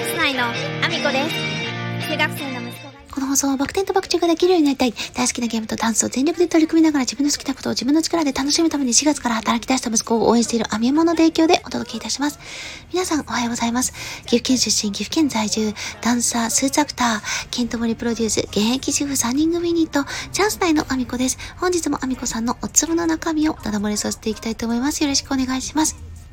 ス内のアミコです。中学生の息子がこの放送はバク転とバク宙ができるようになりたい。大好きなゲームとダンスを全力で取り組みながら自分の好きなことを自分の力で楽しむために4月から働き出した息子を応援しているアミエモの提供でお届けいたします。皆さんおはようございます。岐阜県出身、岐阜県在住、ダンサー、スーツアクター、ケントモリプロデュース、現役主婦3人組ユニット、チャンス内のアミコです。本日もアミコさんのおつぼの中身をダダ漏れさせていきたいと思います。よろしくお願いします。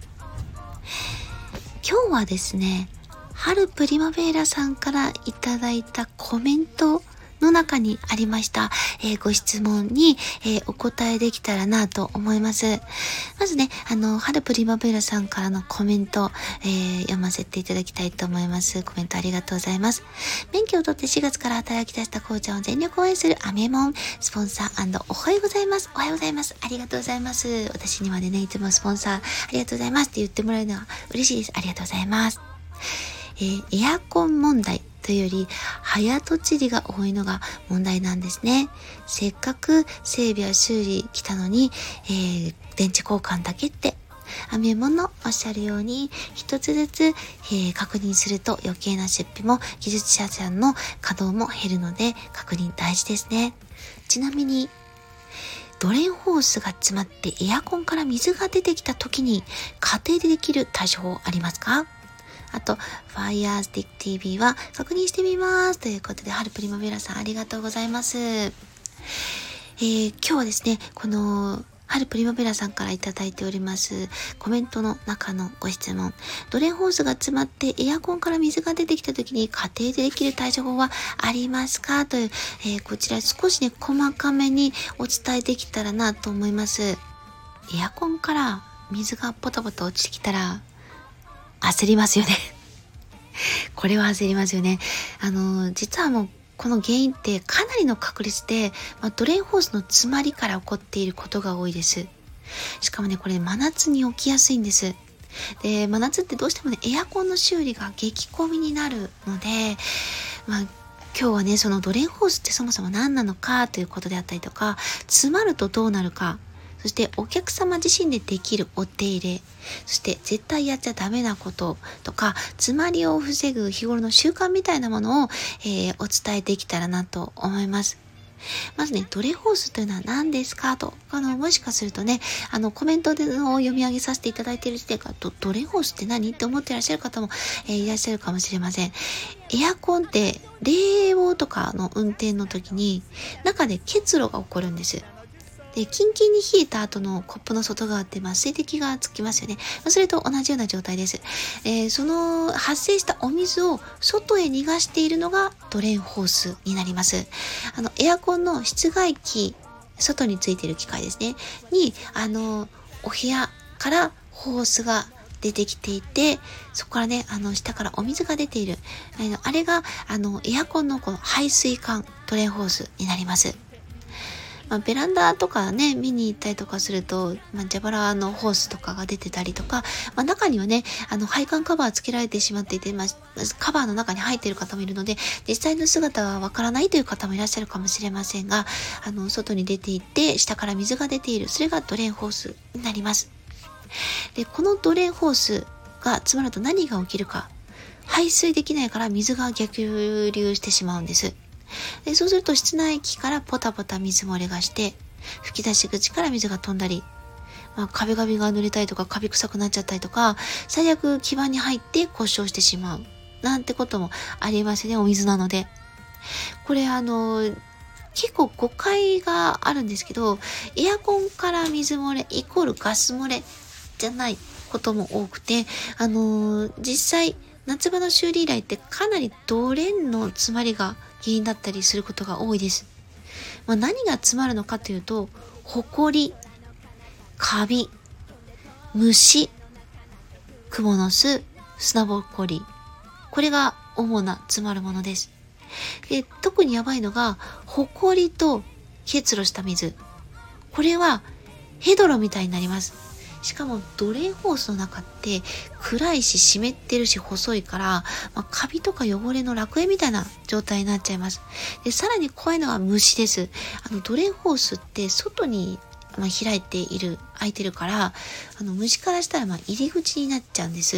今日はですね、春プリマベーラさんからいただいたコメントの中にありました、ご質問に、お答えできたらなと思います。まずね、春プリマベーラさんからのコメント、読ませていただきたいと思います。コメントありがとうございます。免許を取って4月から働き出したこうちゃんを全力応援するアメモンスポンサーおはようございます。おはようございます。ありがとうございます。私にまでね、いつもスポンサーありがとうございますって言ってもらえるのは嬉しいです。ありがとうございます。エアコン問題というより早とちりが多いのが問題なんですね。せっかく整備や修理来たのに、電池交換だけってアミエモンのおっしゃるように一つずつ、確認すると余計な出費も技術者さんの稼働も減るので確認大事ですね。ちなみにドレンホースが詰まってエアコンから水が出てきた時に家庭でできる対処法ありますか？あと、Fire Stick TV は確認してみます。ということで、春プリマベラさんありがとうございます。今日はですね、この春プリマベラさんからいただいておりますコメントの中のご質問。ドレンホースが詰まってエアコンから水が出てきた時に家庭でできる対処法はありますか？という、こちら少しね、細かめにお伝えできたらなと思います。エアコンから水がポタポタ落ちてきたら、焦りますよね。これは焦りますよね。実はもうこの原因ってかなりの確率で、ドレンホースの詰まりから起こっていることが多いです。しかもね、これ真夏に起きやすいんです。で、真夏ってどうしてもね、エアコンの修理が激混みになるので、今日はね、そのドレンホースってそもそも何なのかということであったりとか、詰まるとどうなるか、そしてお客様自身でできるお手入れ、そして絶対やっちゃダメなこととか、詰まりを防ぐ日頃の習慣みたいなものを、お伝えできたらなと思います。まずね、ドレンホースというのは何ですかと、もしかするとね、コメントでの読み上げさせていただいている時点からドレンホースって何って思っていらっしゃる方も、いらっしゃるかもしれません。エアコンって冷房とかの運転の時に中で結露が起こるんです。で、キンキンに冷えた後のコップの外側って水滴がつきますよね。それと同じような状態です。その発生したお水を外へ逃がしているのがドレンホースになります。エアコンの室外機、外についている機械ですね。に、お部屋からホースが出てきていて、そこからね、下からお水が出ている。あれが、エアコンのこの排水管、ドレンホースになります。ベランダとかね、見に行ったりとかすると、蛇腹のホースとかが出てたりとか、中にはね、配管カバーつけられてしまっていて、カバーの中に入っている方もいるので、実際の姿はわからないという方もいらっしゃるかもしれませんが、外に出ていって、下から水が出ている。それがドレンホースになります。で、このドレンホースが詰まると何が起きるか。排水できないから水が逆流してしまうんです。で、そうすると室内機からポタポタ水漏れがして、吹き出し口から水が飛んだり、壁紙が濡れたりとか、カビ臭くなっちゃったりとか、最悪基板に入って故障してしまう。なんてこともありますね、お水なので。これ結構誤解があるんですけど、エアコンから水漏れイコールガス漏れじゃないことも多くて、実際、夏場の修理依頼ってかなりドレンの詰まりが原因だったりすることが多いです。何が詰まるのかというと、ホコリ、カビ、虫、クモの巣、砂ぼこり。これが主な詰まるものです。で、特にやばいのが、ホコリと結露した水。これはヘドロみたいになります。しかもドレンホースの中って暗いし湿ってるし細いから、カビとか汚れの楽園みたいな状態になっちゃいます。で、さらに怖いのは虫です。ドレンホースって外に開いている、開いてるから、虫からしたら入り口になっちゃうんです。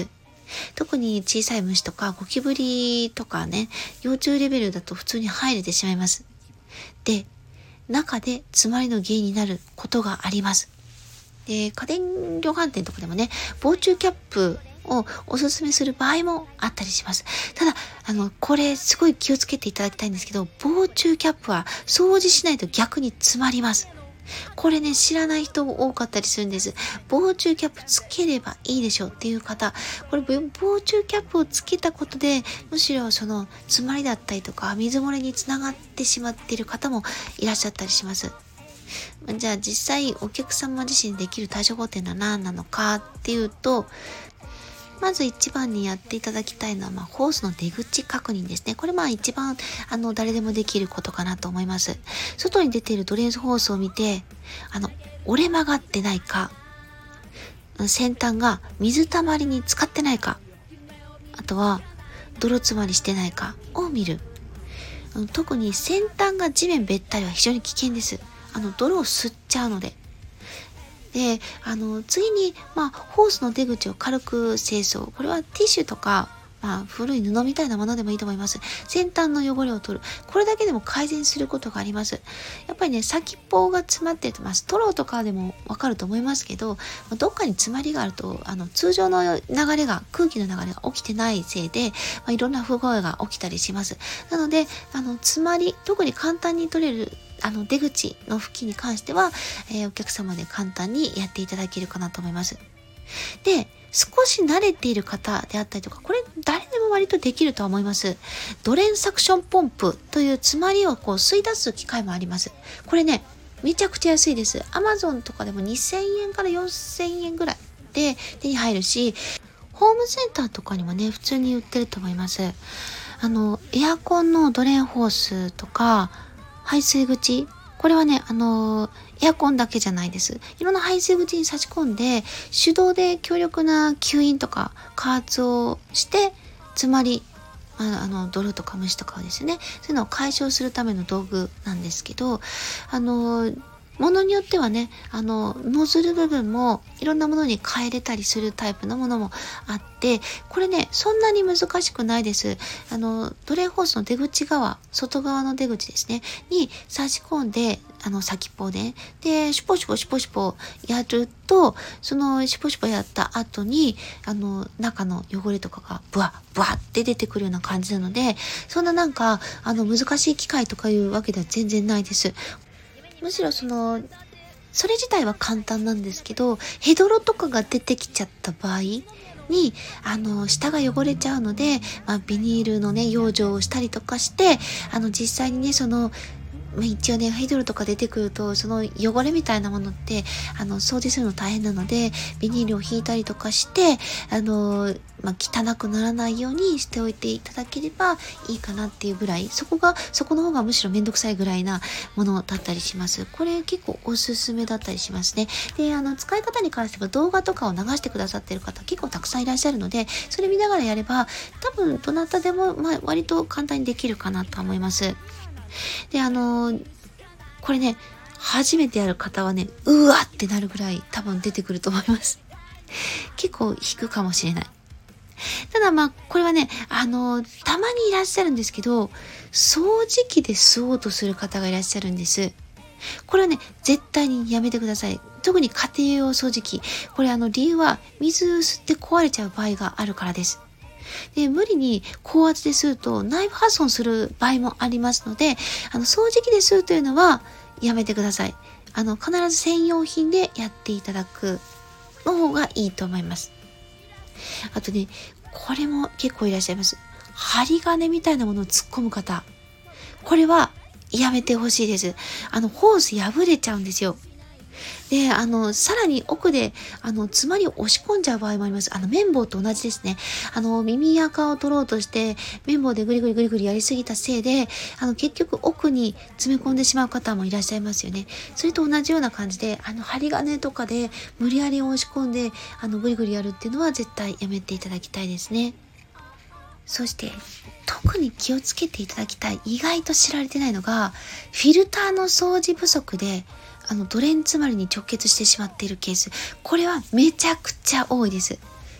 特に小さい虫とかゴキブリとかね、幼虫レベルだと普通に入れてしまいます。で、中で詰まりの原因になることがあります。で、家電量販店とかでもね、防虫キャップをおすすめする場合もあったりします。ただ、これすごい気をつけていただきたいんですけど、防虫キャップは掃除しないと逆に詰まります。これね、知らない人多かったりするんです。防虫キャップつければいいでしょうっていう方、これ防虫キャップをつけたことで、むしろその詰まりだったりとか水漏れにつながってしまっている方もいらっしゃったりします。じゃあ実際お客様自身できる対処法っていうのは何なのかっていうと、まず一番にやっていただきたいのは、ホースの出口確認ですね。これ一番、誰でもできることかなと思います。外に出ているドレーンホースを見て、折れ曲がってないか、先端が水たまりに浸かってないか、あとは、泥詰まりしてないかを見る。特に先端が地面べったりは非常に危険です。泥を吸っちゃうので。で、次に、ホースの出口を軽く清掃。これはティッシュとか、古い布みたいなものでもいいと思います。先端の汚れを取る。これだけでも改善することがあります。やっぱりね、先っぽが詰まっててます。ストローとかでもわかると思いますけど、どっかに詰まりがあると、通常の流れが、空気の流れが起きてないせいで、いろんな不具合が起きたりします。なので、詰まり、特に簡単に取れる、出口の付近に関しては、お客様で簡単にやっていただけるかなと思います。で、少し慣れている方であったりとか、これ誰でも割とできるとは思います。ドレンサクションポンプという詰まりを吸い出す機械もあります。これね、めちゃくちゃ安いです。Amazon とかでも2000円から4000円ぐらいで手に入るし、ホームセンターとかにもね、普通に売ってると思います。エアコンのドレンホースとか、排水口、これはね、エアコンだけじゃないです。いろんな排水口に差し込んで、手動で強力な吸引とか加圧をして、詰まり、泥とか虫とかをですね、そういうのを解消するための道具なんですけど、ものによってはね、ノズル部分もいろんなものに変えれたりするタイプのものもあって、これね、そんなに難しくないです。ドレンホースの出口側、外側の出口ですね、に差し込んで、先っぽで、シュポシュポシュポシュポやると、そのシュポシュポやった後に、中の汚れとかがブワッって出てくるような感じなので、そんな難しい機械とかいうわけでは全然ないです。むしろそれ自体は簡単なんですけど、ヘドロとかが出てきちゃった場合に、下が汚れちゃうので、ビニールのね、養生をしたりとかして、実際にね、一応ね、ヘドロとか出てくると、その汚れみたいなものって、掃除するの大変なので、ビニールを引いたりとかして、汚くならないようにしておいていただければいいかなっていうぐらい、そこの方がむしろめんどくさいぐらいなものだったりします。これ結構おすすめだったりしますね。で、使い方に関しては動画とかを流してくださってる方結構たくさんいらっしゃるので、それ見ながらやれば、多分どなたでも、割と簡単にできるかなと思います。で、これね、初めてやる方はね、うわってなるぐらい多分出てくると思います。結構引くかもしれない。ただこれはね、たまにいらっしゃるんですけど、掃除機で吸おうとする方がいらっしゃるんです。これはね、絶対にやめてください。特に家庭用掃除機。これ理由は水吸って壊れちゃう場合があるからです。で、無理に高圧で吸うと内部破損する場合もありますので、掃除機で吸うというのはやめてください。必ず専用品でやっていただくの方がいいと思います。あとね、これも結構いらっしゃいます。針金みたいなものを突っ込む方。これはやめてほしいです。ホース破れちゃうんですよ。で、さらに奥で、詰まりを押し込んじゃう場合もあります。綿棒と同じですね。耳垢を取ろうとして、綿棒でグリグリグリグリやりすぎたせいで、結局奥に詰め込んでしまう方もいらっしゃいますよね。それと同じような感じで、針金とかで無理やり押し込んで、グリグリやるっていうのは絶対やめていただきたいですね。そして、特に気をつけていただきたい、意外と知られてないのが、フィルターの掃除不足で、ドレン詰まりに直結してしまっているケース。これはめちゃくちゃ多いです。フ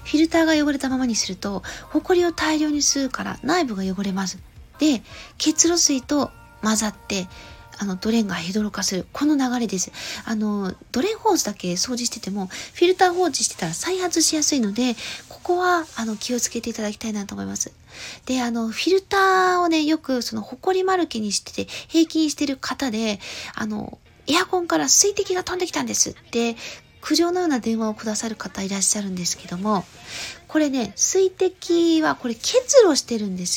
フィルターが汚れたままにすると、ホコリを大量に吸うから内部が汚れます。で、結露水と混ざって、ドレーンがヘドロ化する。この流れです。ドレーンホースだけ掃除してても、フィルター放置してたら再発しやすいので、ここは、気をつけていただきたいなと思います。で、フィルターをね、よく、ホコリ丸けにしてて、平均してる方で、エアコンから水滴が飛んできたんですって、苦情のような電話をくださる方いらっしゃるんですけども、これね、水滴は、これ結露してるんです。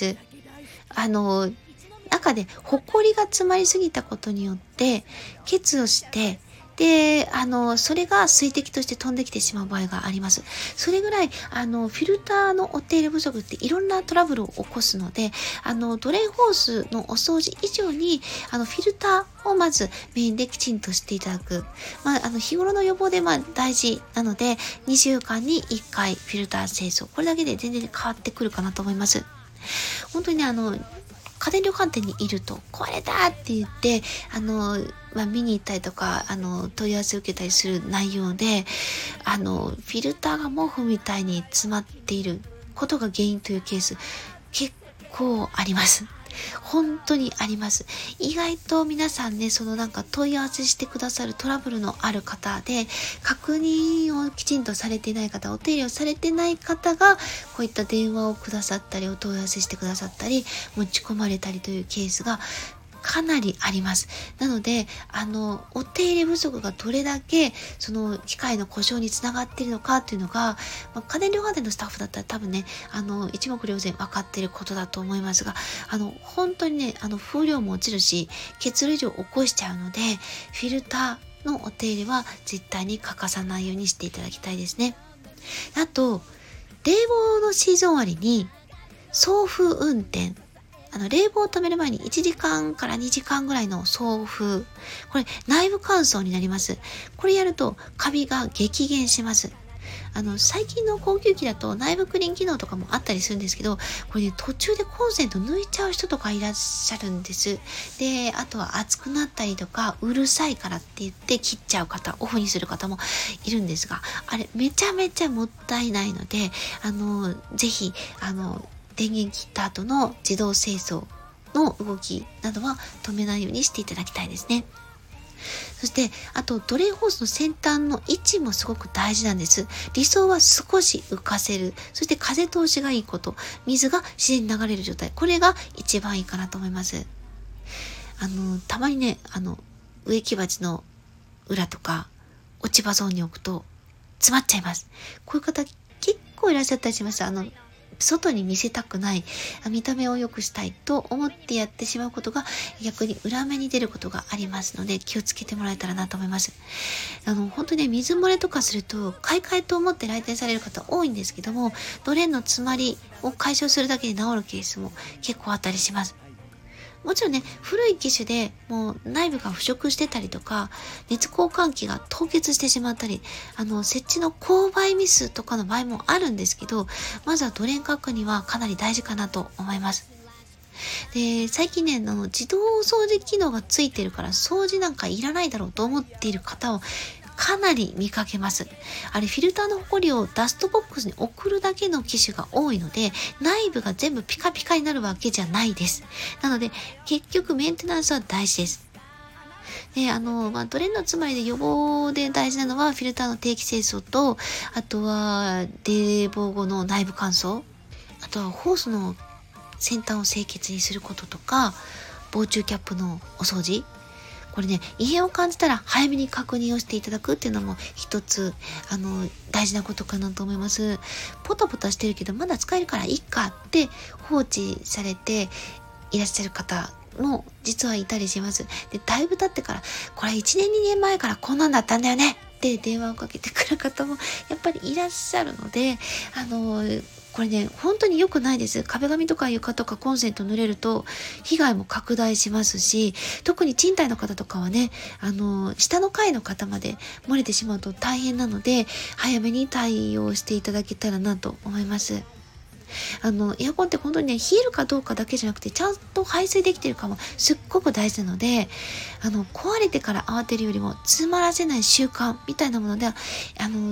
中でホコリが詰まりすぎたことによって結露して、で、それが水滴として飛んできてしまう場合があります。それぐらい、フィルターのお手入れ不足っていろんなトラブルを起こすので、ドレーンホースのお掃除以上に、フィルターをまずメインできちんとしていただく。日頃の予防で大事なので、2週間に1回フィルター清掃。これだけで全然変わってくるかなと思います。本当にね、家電量販店にいると壊れたって言って、見に行ったりとか、問い合わせを受けたりする内容で、フィルターが毛布みたいに詰まっていることが原因というケース、結構あります。本当にあります。意外と皆さんね、問い合わせしてくださるトラブルのある方で、確認をきちんとされていない方、お手入れをされてない方が、こういった電話をくださったり、お問い合わせしてくださったり、持ち込まれたりというケースがかなりあります。なので、お手入れ不足がどれだけ、機械の故障につながっているのかっていうのが、家電量販店のスタッフだったら多分ね、一目瞭然分かっていることだと思いますが、本当にね、風量も落ちるし、結露異常を起こしちゃうので、フィルターのお手入れは絶対に欠かさないようにしていただきたいですね。あと、冷房のシーズン終わりに、送風運転、冷房を止める前に1時間から2時間ぐらいの送風。これ内部乾燥になります。これやるとカビが激減します。最近の高級機だと内部クリーン機能とかもあったりするんですけど、これね、途中でコンセント抜いちゃう人とかいらっしゃるんです。で、あとは熱くなったりとか、うるさいからって言って切っちゃう方、オフにする方もいるんですが、あれめちゃめちゃもったいないので、ぜひ、電源切った後の自動清掃の動きなどは止めないようにしていただきたいですね。そして、あとドレーンホースの先端の位置もすごく大事なんです。理想は少し浮かせる。そして風通しがいいこと。水が自然に流れる状態。これが一番いいかなと思います。たまにね、植木鉢の裏とか落ち葉ゾーンに置くと詰まっちゃいます。こういう方結構いらっしゃったりします。外に見せたくない、見た目を良くしたいと思ってやってしまうことが逆に裏目に出ることがありますので、気をつけてもらえたらなと思います。本当にね、水漏れとかすると買い替えと思って来店される方多いんですけども、ドレーンの詰まりを解消するだけで治るケースも結構あったりします。もちろんね、古い機種でもう内部が腐食してたりとか、熱交換器が凍結してしまったり、設置の勾配ミスとかの場合もあるんですけど、まずはドレーン確認はかなり大事かなと思います。で、最近ね、自動掃除機能がついてるから掃除なんかいらないだろうと思っている方をかなり見かけます。あれ、フィルターのホコリをダストボックスに送るだけの機種が多いので、内部が全部ピカピカになるわけじゃないです。なので、結局メンテナンスは大事です。で、ドレーンの詰まりで予防で大事なのは、フィルターの定期清掃と、あとは、冷房後の内部乾燥、あとはホースの先端を清潔にすることとか、防虫キャップのお掃除、これね、異変を感じたら早めに確認をしていただくっていうのも一つ、大事なことかなと思います。ポタポタしてるけど、まだ使えるからいいかって放置されていらっしゃる方も実はいたりします。で、だいぶ経ってから、これ1年2年前からこんなんだったんだよねって電話をかけてくる方もやっぱりいらっしゃるので、これね、本当に良くないです。壁紙とか床とかコンセント濡れると被害も拡大しますし、特に賃貸の方とかはね、下の階の方まで漏れてしまうと大変なので、早めに対応していただけたらなと思います。エアコンって本当にね、冷えるかどうかだけじゃなくて、ちゃんと排水できてるかもすっごく大事なので、壊れてから慌てるよりも、詰まらせない習慣みたいなものでは、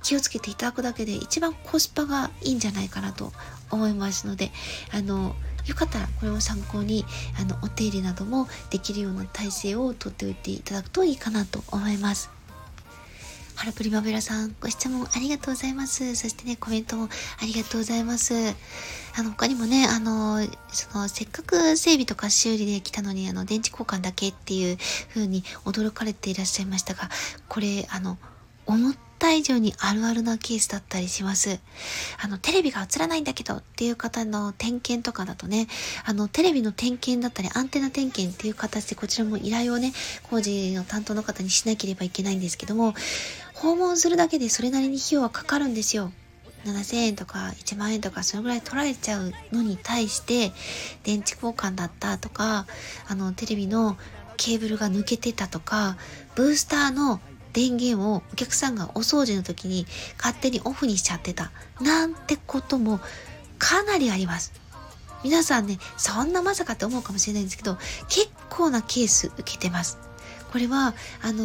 気をつけていただくだけで一番コスパがいいんじゃないかなと思いますので、よかったらこれを参考にお手入れなどもできるような体制をとっておいていただくといいかなと思います。ハルプリマベラさん、ご質問ありがとうございます。そしてね、コメントもありがとうございます。他にもね、せっかく整備とか修理で来たのに、電池交換だけっていう風に驚かれていらっしゃいましたが、これ、思った以上にあるあるなケースだったりします。テレビが映らないんだけどっていう方の点検とかだとね、テレビの点検だったり、アンテナ点検っていう形でこちらも依頼をね、工事の担当の方にしなければいけないんですけども、訪問するだけでそれなりに費用はかかるんですよ。7000円とか1万円とかそれぐらい取られちゃうのに対して、電池交換だったとか、テレビのケーブルが抜けてたとか、ブースターの電源をお客さんがお掃除の時に勝手にオフにしちゃってたなんてこともかなりあります。皆さんね、そんなまさかって思うかもしれないんですけど、結構なケース受けてます。これは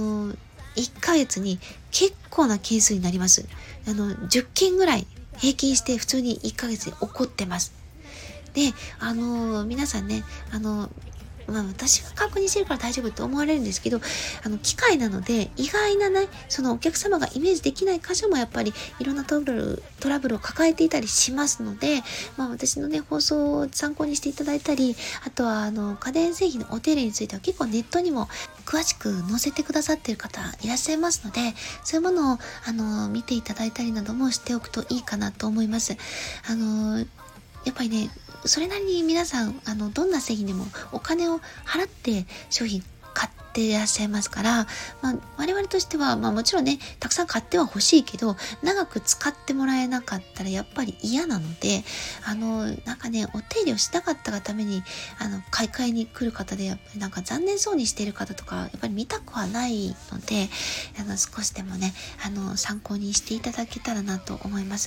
1ヶ月に結構な件数になります。10件ぐらい平均して普通に1ヶ月で起こってます。で、皆さんね、私が確認してるから大丈夫って思われるんですけど、機械なので意外なね、そのお客様がイメージできない箇所もやっぱりいろんなトラブルを抱えていたりしますので、私のね、放送を参考にしていただいたり、あとは家電製品のお手入れについては結構ネットにも詳しく載せてくださっている方いらっしゃいますので、そういうものを見ていただいたりなどもしておくといいかなと思います。やっぱりね、それなりに皆さんどんな製品でもお金を払って商品買っていらっしゃいますから、我々としてはもちろんね、たくさん買っては欲しいけど長く使ってもらえなかったらやっぱり嫌なので、なんかね、お手入れをしなかったがために買い替えに来る方でやっぱりなんか残念そうにしている方とかやっぱり見たくはないので、少しでもね参考にしていただけたらなと思います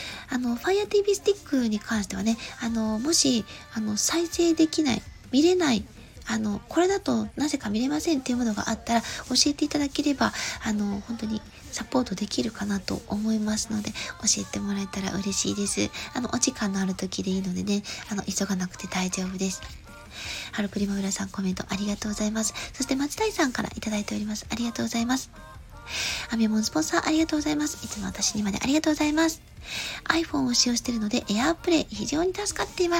。Fire TV スティックに関してはね、もし再生できない、見れない、これだとなぜか見れませんっていうものがあったら教えていただければ本当にサポートできるかなと思いますので、教えてもらえたら嬉しいです。お時間のある時でいいのでね、急がなくて大丈夫です。ハルプリマ村さん、コメントありがとうございます。そして松谷さんからいただいております。ありがとうございます。アミモンスポンサーありがとうございます。いつも私にまでありがとうございます。iPhone を使用しているので AirPlay 非常に助かっています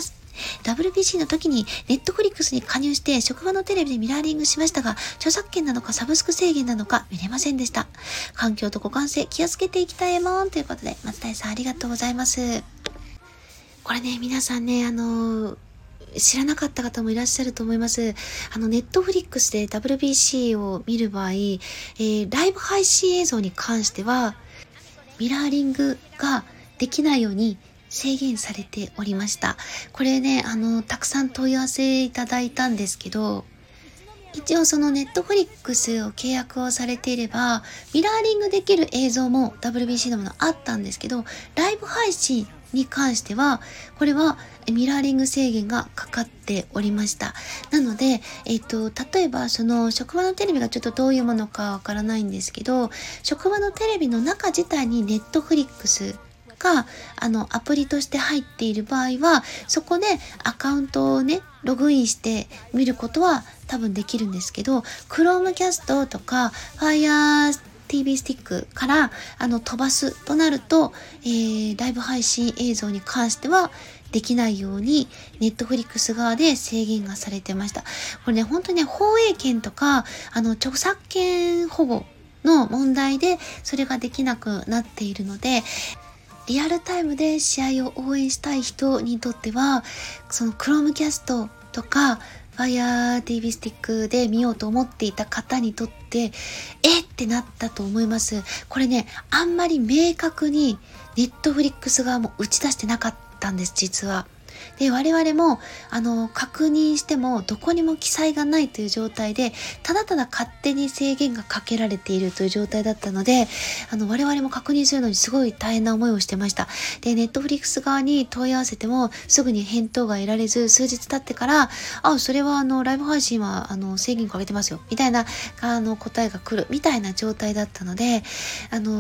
。WBC の時に Netflix に加入して職場のテレビでミラーリングしましたが、著作権なのかサブスク制限なのか見れませんでした。環境と互換性気をつけていきたいもんということで、松谷さんありがとうございます。これね、皆さんね、知らなかった方もいらっしゃると思います。ネットフリックスで WBC を見る場合、ライブ配信映像に関しては、ミラーリングができないように制限されておりました。これね、たくさん問い合わせいただいたんですけど、一応そのネットフリックスを契約をされていれば、ミラーリングできる映像も WBC のものあったんですけど、ライブ配信に関しては、これはミラーリング制限がかかっておりました。なので、例えばその職場のテレビがちょっとどういうものかわからないんですけど、職場のテレビの中自体にネットフリックスがアプリとして入っている場合は、そこでアカウントをね、ログインして見ることは多分できるんですけど、Chromecast とか Fire TV スティックから飛ばすとなると、ライブ配信映像に関してはできないようにネットフリックス側で制限がされてました。これね、本当にね、放映権とか著作権保護の問題でそれができなくなっているので、リアルタイムで試合を応援したい人にとっては、その Chromecast とか Fire TV スティックで見ようと思っていた方にとってってなったと思います。これね、あんまり明確にネットフリックス側も打ち出してなかったんです、実は。で、我々も確認してもどこにも記載がないという状態で、ただただ勝手に制限がかけられているという状態だったので、我々も確認するのにすごい大変な思いをしてました。で、ネットフリックス側に問い合わせてもすぐに返答が得られず、数日経ってから、それはライブ配信は制限かけてますよみたいな答えが来るみたいな状態だったので、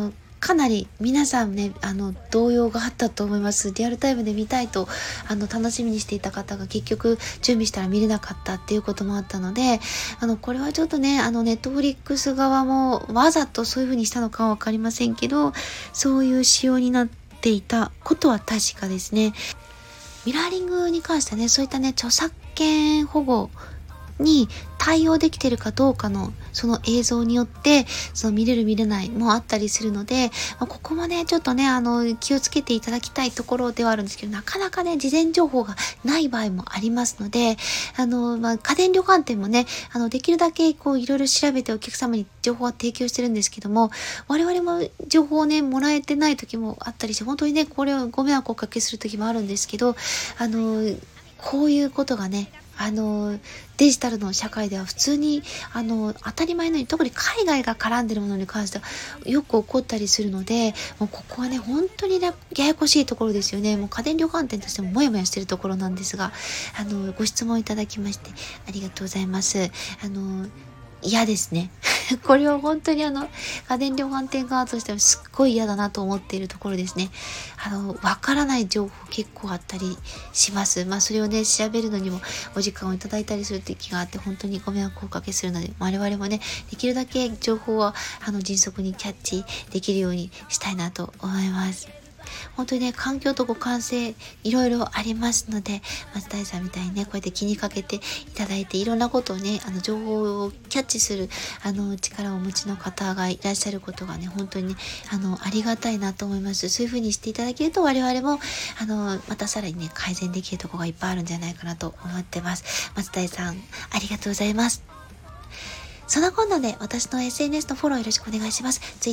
かなり皆さんね、動揺があったと思います。リアルタイムで見たいと、楽しみにしていた方が結局準備したら見れなかったっていうこともあったので、これはちょっとね、ネットフリックス側もわざとそういう風にしたのかはわかりませんけど、そういう仕様になっていたことは確かですね。ミラーリングに関してはね、そういったね、著作権保護に対応できているかどうかのその映像によってその見れる見れないもあったりするので、ここもねちょっとね気をつけていただきたいところではあるんですけど、なかなかね事前情報がない場合もありますので、家電量販店もねできるだけこういろいろ調べてお客様に情報は提供してるんですけども、我々も情報をねもらえてない時もあったりして、本当にねこれをご迷惑をおかけする時もあるんですけど、こういうことがねデジタルの社会では普通に当たり前のように、特に海外が絡んでるものに関してはよく起こったりするので、もうここはね本当にねややこしいところですよね。もう家電量販店としてももやもやしてるところなんですが、ご質問いただきましてありがとうございます。嫌ですね。これは本当に家電量販店側としてはすっごい嫌だなと思っているところですね。わからない情報結構あったりします。それをね、調べるのにもお時間をいただいたりする時があって、本当にご迷惑をおかけするので、我々もね、できるだけ情報は迅速にキャッチできるようにしたいなと思います。本当にね、環境と互換性いろいろありますので、松谷さんみたいにねこうやって気にかけていただいて、いろんなことをね情報をキャッチする力をお持ちの方がいらっしゃることがね本当にねありがたいなと思います。そういう風にしていただけると我々もまたさらにね改善できるところがいっぱいあるんじゃないかなと思ってます。松谷さんありがとうございます。そんなこんなで私の SNS のフォローよろしくお願いします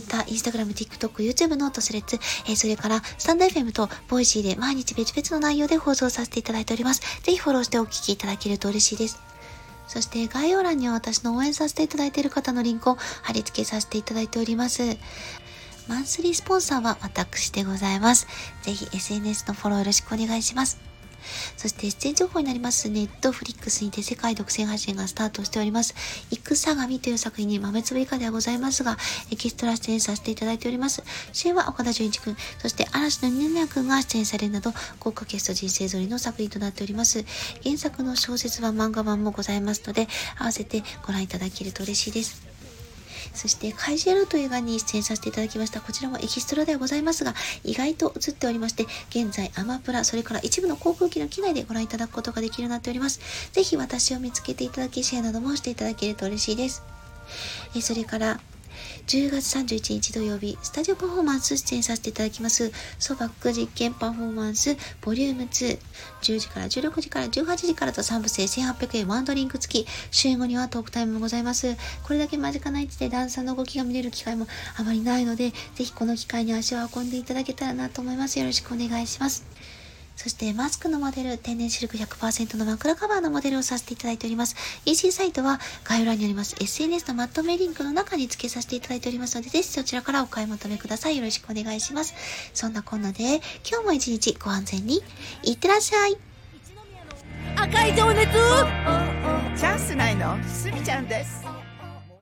。Twitter、Instagram、TikTok、YouTube ノート、スレッズ、それからスタンド FM とボイシーで毎日別々の内容で放送させていただいております。ぜひフォローしてお聞きいただけると嬉しいです。そして概要欄には私の応援させていただいている方のリンクを貼り付けさせていただいております。マンスリースポンサーは私でございます。ぜひ SNS のフォローよろしくお願いします。そして出演情報になりますネットフリックスにて世界独占配信がスタートしております戦神という作品に豆粒以下ではございますがエキストラ出演させていただいております。主演は岡田准一くん、そして嵐の二宮くんが出演されるなど豪華キャスト人生ぞりの作品となっております。原作の小説版漫画版もございますので合わせてご覧いただけると嬉しいです。そして怪獣ルート映画に出演させていただきました。こちらもエキストラではございますが意外と映っておりまして、現在アマプラそれから一部の航空機の機内でご覧いただくことができるようになっております。ぜひ私を見つけていただきシェアなどもしていただけると嬉しいです。それから10月31日土曜日スタジオパフォーマンス出演させていただきますソバック実験パフォーマンスボリューム2、10時から16時から18時からと3部制1800円ワンドリンク付き、終演後にはトークタイムもございます。これだけ間近な位置でダンサーの動きが見れる機会もあまりないので、ぜひこの機会に足を運んでいただけたらなと思います。よろしくお願いします。そしてマスクのモデル、天然シルク 100% の枕カバーのモデルをさせていただいております。EC サイトは概要欄にあります SNS のまとめリンクの中に付けさせていただいておりますので、ぜひそちらからお買い求めください。よろしくお願いします。そんなこんなで今日も一日ご安全にいってらっしゃい。 赤い情熱チャンスないのすみちゃんです。